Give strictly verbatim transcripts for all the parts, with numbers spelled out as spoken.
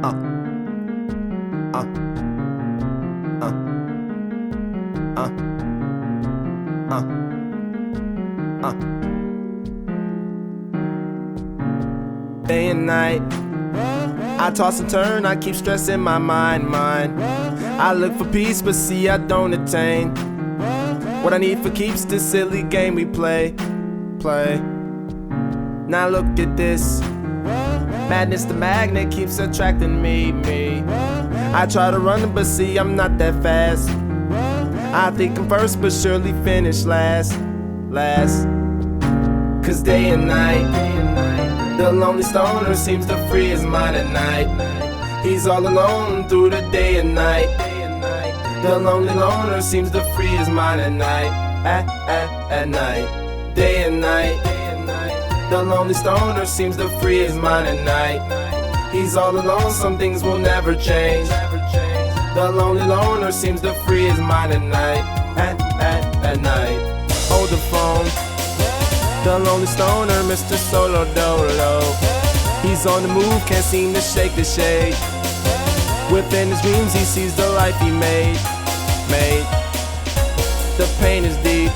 Uh, uh, uh, uh, uh, uh. Day and night, I toss and turn, I keep stressing my mind, mind. I look for peace, but see I don't attain. What I need for keeps this silly game we play, play. Now look at this. Madness, the magnet keeps attracting me, me. I try to run, but see I'm not that fast. I think I'm first, but surely finish last, last. Cause day and night, the lonely stoner seems to free his mind at night. He's all alone through the day and night. The lonely loner seems to free his mind at night, at, at, at night. Day and night, the lonely stoner seems to free his mind at night. He's all alone, some things will never change. The lonely loner seems to free his mind at night, at, at, at night. Hold the phone, the lonely stoner, Mister Solo Dolo. He's on the move, can't seem to shake the shade. Within his dreams he sees the life he made, made. The pain is deep,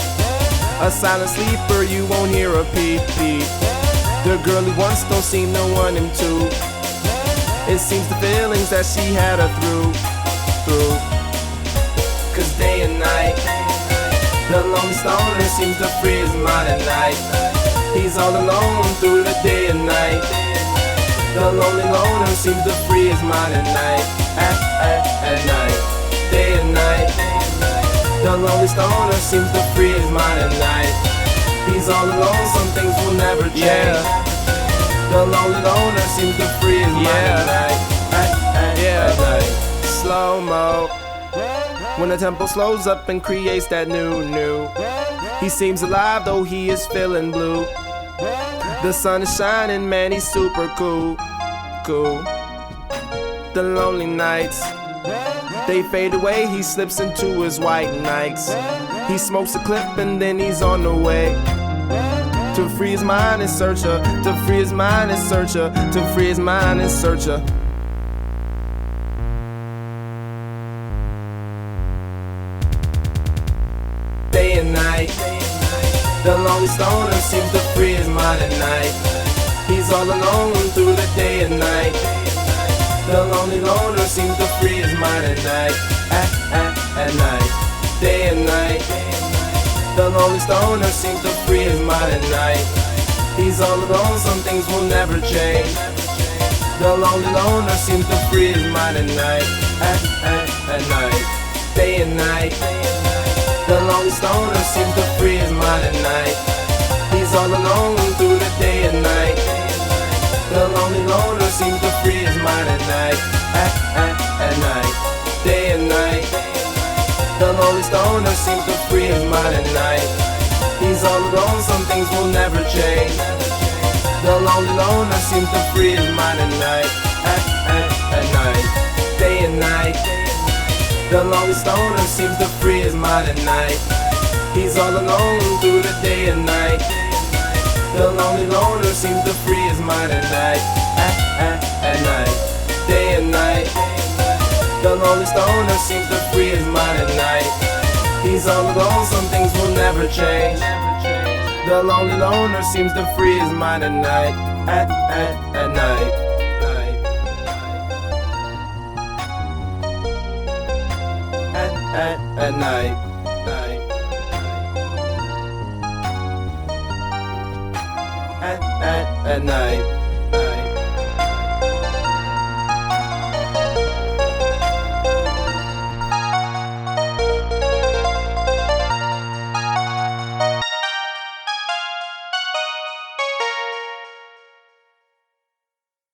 a silent sleeper, you won't hear a peep, peep. The girl he wants don't seem to want him to. It seems the feelings that she had her through, through. Cause day and night, the lonely stoner seems to free his mind at night. He's all alone through the day and night. The lonely loner seems to free his mind at night, at, at, at night. Day and night, the lonely stoner seems to free his mind at night. He's all alone, some things will never change. Yeah. The lonely loner seems to free his mind yeah. at night, at, at, yeah. at night. Slow-mo, when the tempo slows up and creates that new, new. He seems alive though he is feeling blue. The sun is shining, man, he's super cool, cool. The lonely nights, they fade away, he slips into his white Nikes. He smokes a clip and then he's on the way. To free his mind and search her, to free his mind and search her, to free his mind and search her. Day and night, the lonely stoner seems to free his mind at night. He's all alone through the day and night. The lonely loner seems to free his mind at night, at, at, at night. Day and night, the lonely stoner seems to free his mind at night. He's all alone, some things will never change. The lonely loner seems to free his mind at night, at, at, at night. Day and night, the lonely stoner seems to free his mind at night. He's all alone through the day and night. The lonely loner seems to free his mind at night, at, at, at night. Day and night, the lonely stoner seems to free his mind at night. He's all alone, some things will never change. The lonely loner seems to free his mind at night, at, at, at night. Day and night, the lonely stoner seems to free his mind at night. He's all alone through the day and night. The lonely loner seems to free his mind at night, at, at, at night. Day and night, the lonely stoner seems to free his mind at night. He's all alone, some things will never change. The lonely loner seems to free his mind at night, at, at, at night. At, at night, night. At, at, at night.